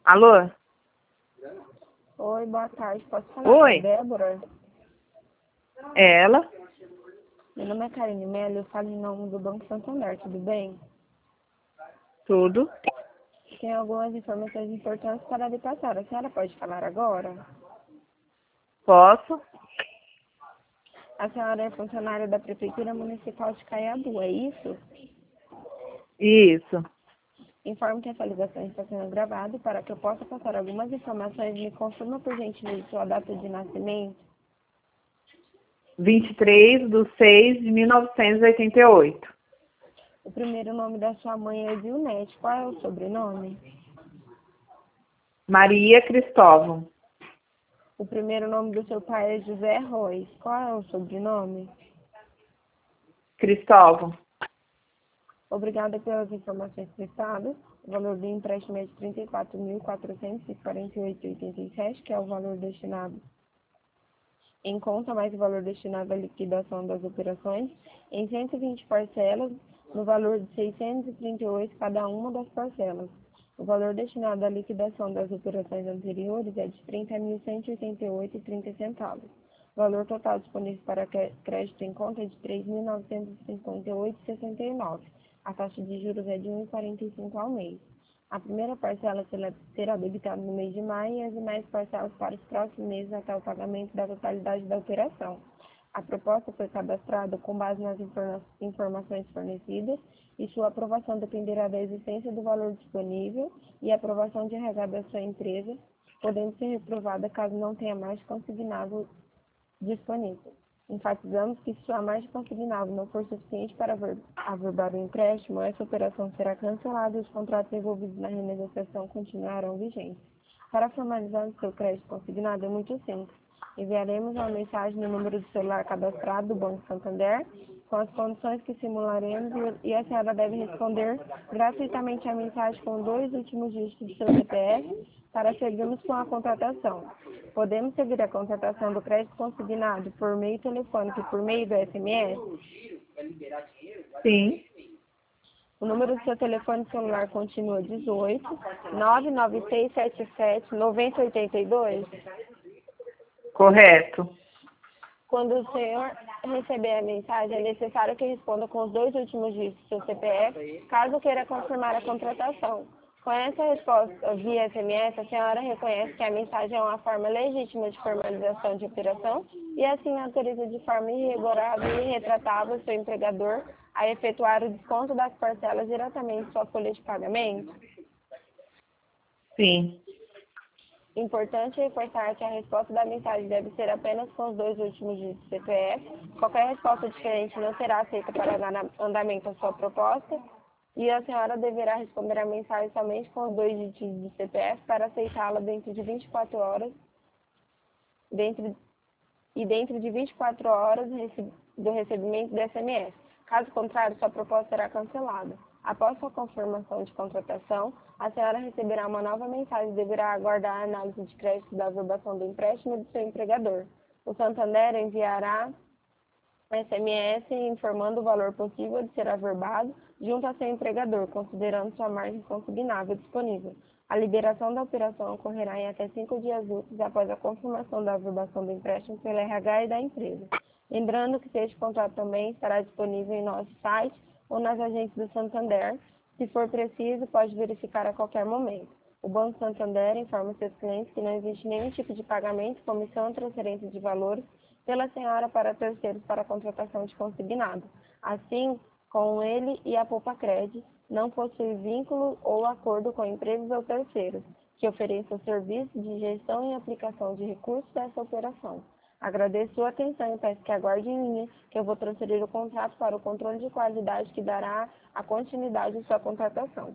Alô? Oi, boa tarde. Posso falar Oi? com a Débora? É ela? Meu nome é Karine Mello, eu falo em nome do Banco Santander, tudo bem? Tudo? Tenho algumas informações importantes para lhe passar. A senhora pode falar agora? Posso? A senhora é funcionária da Prefeitura Municipal de Caiabu, é isso? Isso. Informo que essa ligação está sendo gravada e para que eu possa passar algumas informações, me confirma por gentileza sua data de nascimento, 23/6/1988. o primeiro nome da sua mãe é Zilnete, qual é o sobrenome? Maria Cristóvão. O primeiro nome do seu pai é José Rois, qual é o sobrenome? Cristóvão. Obrigada pelas informações prestadas. O valor do empréstimo é de R$ 34.448,87, que é o valor destinado em conta, mais o valor destinado à liquidação das operações, em 120 parcelas, no valor de R$ 638 cada uma das parcelas. O valor destinado à liquidação das operações anteriores é de R$ 30.188,30. O valor total disponível para crédito em conta é de R$ 3.958,69. A taxa de juros é de 1,45 ao mês. A primeira parcela será debitada no mês de maio e as demais parcelas para os próximos meses até o pagamento da totalidade da operação. A proposta foi cadastrada com base nas informações fornecidas e sua aprovação dependerá da existência do valor disponível e aprovação de RH da sua empresa, podendo ser reprovada caso não tenha mais consignado disponível. Enfatizamos que se a margem consignável não for suficiente para averbar o empréstimo, essa operação será cancelada e os contratos envolvidos na renegociação continuarão vigentes. Para formalizar o seu crédito consignado é muito simples. Enviaremos uma mensagem no número do celular cadastrado do Banco Santander com as condições que simularemos e a senhora deve responder gratuitamente a mensagem com 2 últimos dígitos do seu CPF para seguirmos com a contratação. Podemos seguir a contratação do crédito consignado por meio telefônico e por meio do SMS? Sim. O número do seu telefone celular continua 18 99677 9082. Correto. Quando o senhor receber a mensagem, é necessário que responda com os 2 últimos dígitos do seu CPF, caso queira confirmar a contratação. Com essa resposta via SMS, a senhora reconhece que a mensagem é uma forma legítima de formalização de operação e assim autoriza de forma irrevogável e irretratável seu empregador a efetuar o desconto das parcelas diretamente em sua folha de pagamento. Sim. Importante reforçar que a resposta da mensagem deve ser apenas com os 2 últimos dígitos do CPF. Qualquer resposta diferente não será aceita para dar andamento à sua proposta. E a senhora deverá responder a mensagem somente com os 2 dígitos do CPF para aceitá-la dentro de 24 horas. Dentro de 24 horas do recebimento do SMS. Caso contrário, sua proposta será cancelada. Após sua confirmação de contratação, a senhora receberá uma nova mensagem e deverá aguardar a análise de crédito da averbação do empréstimo do seu empregador. O Santander enviará SMS informando o valor possível de ser averbado junto a seu empregador, considerando sua margem consignável disponível. A liberação da operação ocorrerá em até 5 dias úteis após a confirmação da averbação do empréstimo pela RH e da empresa. Lembrando que este contrato também estará disponível em nosso site ou nas agências do Santander. Se for preciso, pode verificar a qualquer momento. O Banco Santander informa seus clientes que não existe nenhum tipo de pagamento, comissão ou transferência de valores pela senhora para terceiros para a contratação de consignado. Assim, com ele e a Poupa-Cred, não possui vínculo ou acordo com empresas ou terceiros que ofereçam serviços de gestão e aplicação de recursos dessa operação. Agradeço sua atenção e peço que aguarde em linha, que eu vou transferir o contrato para o controle de qualidade que dará a continuidade de sua contratação.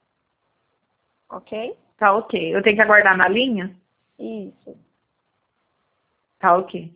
Ok? Tá ok. Eu tenho que aguardar na linha? Isso. Tá ok.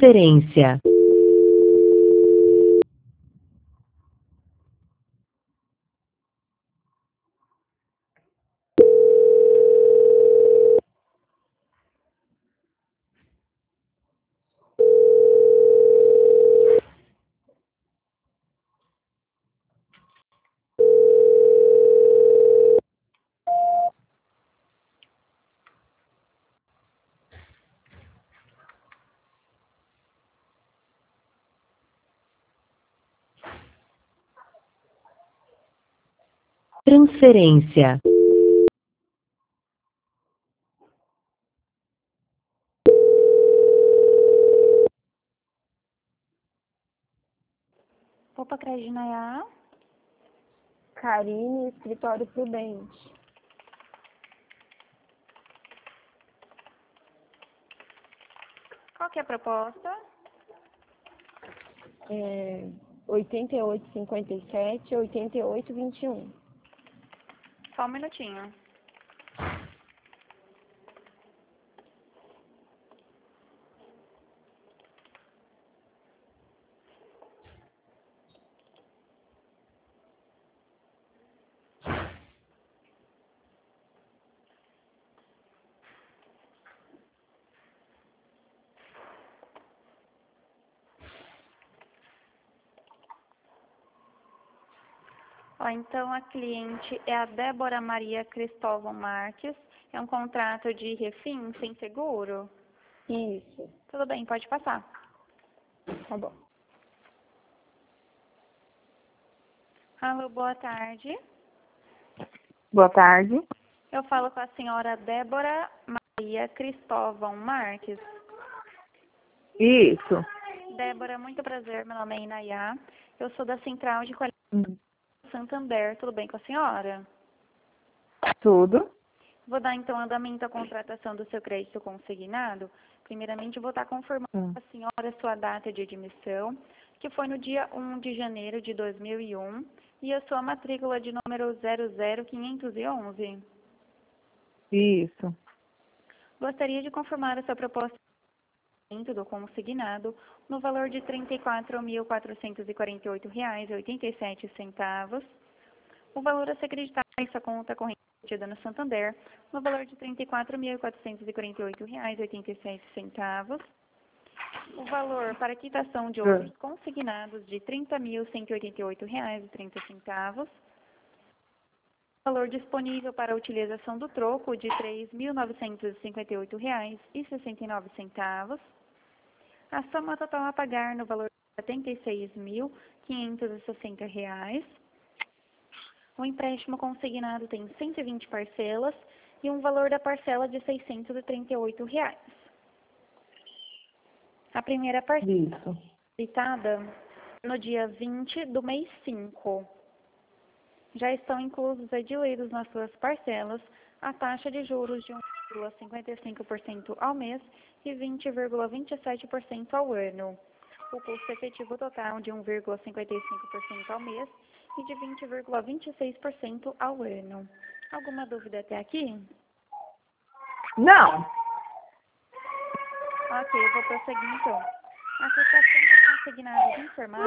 Transferência. Transferência. Opa, Crédito Nayá. Karine, Escritório Prudente. Qual que é a proposta? 8857, 8821. Só um minutinho. Ó, então, a cliente é a Débora Maria Cristóvão Marques. É um contrato de refim sem seguro? Isso, Tudo bem, pode passar. tá bom. Alô, boa tarde. Boa tarde. Eu falo com a senhora Débora Maria Cristóvão Marques. Isso. Débora, muito prazer. Meu nome é Inayá. Eu sou da Central de Qualidade Hum. Santander. Tudo bem com a senhora? Tudo. Vou dar, então, andamento à contratação do seu crédito consignado. Primeiramente, vou estar confirmando a senhora sua data de admissão, que foi no dia 1 de janeiro de 2001, e a sua matrícula de número 00511. Isso. Gostaria de confirmar a sua proposta do consignado no valor de R$ 34.448,87. O valor a ser acreditado em sua conta corrente no Santander no valor de R$ 34.448,87. O valor para quitação de outros consignados de R$ 30.188,30. O valor disponível para a utilização do troco de R$ 3.958,69. A soma total a pagar no valor de R$ 76.560. O empréstimo consignado tem 120 parcelas e um valor da parcela de R$ 638. A primeira parcela Isso. quitada no dia 20 do mês 5. Já estão inclusos e diluídos nas suas parcelas a taxa de juros de 1,55% ao mês e 20,27% ao ano. O custo efetivo total de 1,55% ao mês e de 20,26% ao ano. Alguma dúvida até aqui? Não. Ok, eu vou prosseguir então. A quitação dos consignados informados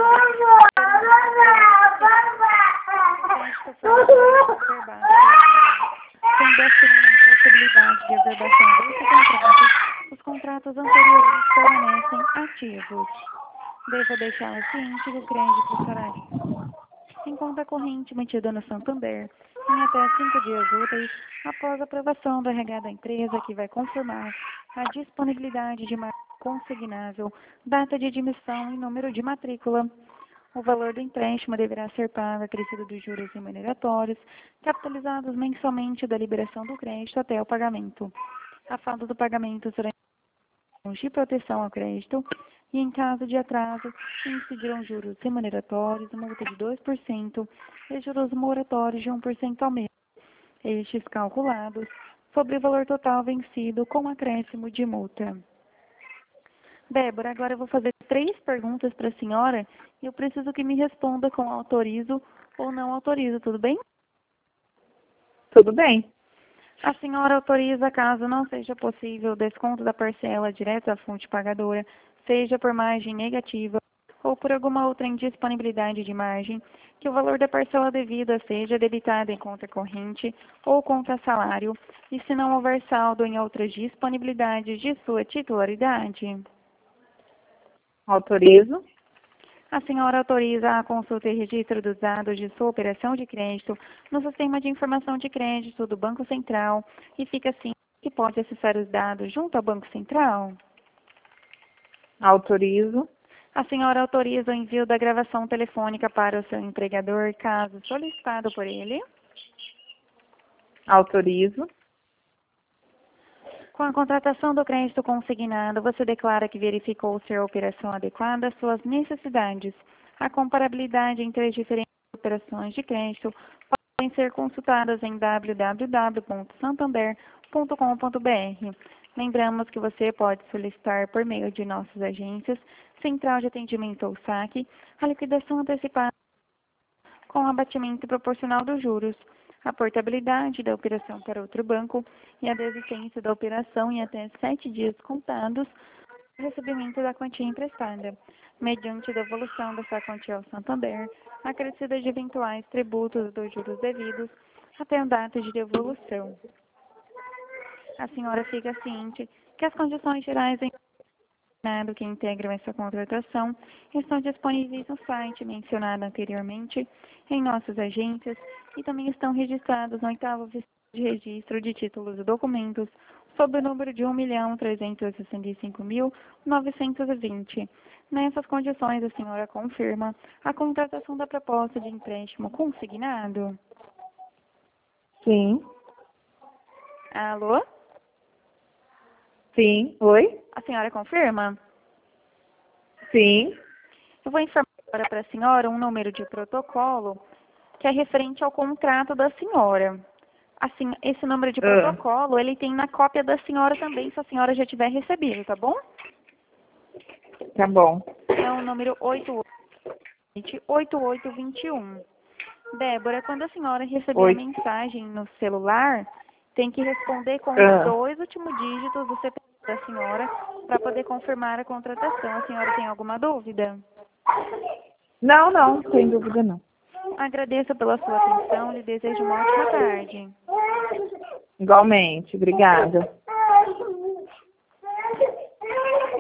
crédito foi observado, sendo assim a possibilidade de averbação desse contrato, os contratos anteriores permanecem ativos. Devo deixá-lo ciente que o crédito será em conta corrente mantida no Santander em até 5 dias úteis após a aprovação do RH da empresa, que vai confirmar a disponibilidade de consignável, data de admissão e número de matrícula. O valor do empréstimo deverá ser pago acrescido dos juros remuneratórios, capitalizados mensalmente da liberação do crédito até o pagamento. A falta do pagamento será de proteção ao crédito e, em caso de atraso, incidirão juros remuneratórios, multa de 2% e juros moratórios de 1% ao mês. Estes calculados sobre o valor total vencido com acréscimo de multa. Débora, agora eu vou fazer 3 perguntas para a senhora e eu preciso que me responda com autorizo ou não autorizo, tudo bem? Tudo bem. A senhora autoriza, caso não seja possível o desconto da parcela direto à fonte pagadora, seja por margem negativa ou por alguma outra indisponibilidade de margem, que o valor da parcela devida seja debitada em conta corrente ou conta salário, e se não houver saldo em outras disponibilidades de sua titularidade. Autorizo. A senhora autoriza a consulta e registro dos dados de sua operação de crédito no Sistema de Informação de Crédito do Banco Central e fica assim que pode acessar os dados junto ao Banco Central. Autorizo. A senhora autoriza o envio da gravação telefônica para o seu empregador, caso solicitado por ele. Autorizo. Com a contratação do crédito consignado, você declara que verificou ser a operação adequada às suas necessidades. A comparabilidade entre as diferentes operações de crédito podem ser consultadas em www.santander.com.br. Lembramos que você pode solicitar por meio de nossas agências, Central de Atendimento ou SAC, a liquidação antecipada com abatimento proporcional dos juros, a portabilidade da operação para outro banco e a desistência da operação em até 7 dias contados do recebimento da quantia emprestada, mediante devolução dessa quantia ao Santander, acrescida de eventuais tributos dos juros devidos até a data de devolução. A senhora fica ciente que as condições gerais que integram essa contratação estão disponíveis no site mencionado anteriormente, em nossas agências, e também estão registrados no 8º de registro de títulos e documentos, sob o número de 1.365.920. Nessas condições, a senhora confirma a contratação da proposta de empréstimo consignado? Sim. Alô? Sim. Oi? A senhora confirma? Sim. Eu vou informar agora para a senhora um número de protocolo que é referente ao contrato da senhora. Assim, esse número de protocolo, ele tem na cópia da senhora também, se a senhora já tiver recebido, tá bom? Tá bom. É o número 8821. Débora, quando a senhora receber a mensagem no celular, tem que responder com os 2 últimos dígitos do CPF da senhora para poder confirmar a contratação. A senhora tem alguma dúvida? Não, sem dúvida não. Agradeço pela sua atenção, lhe desejo uma ótima tarde. Igualmente, obrigada.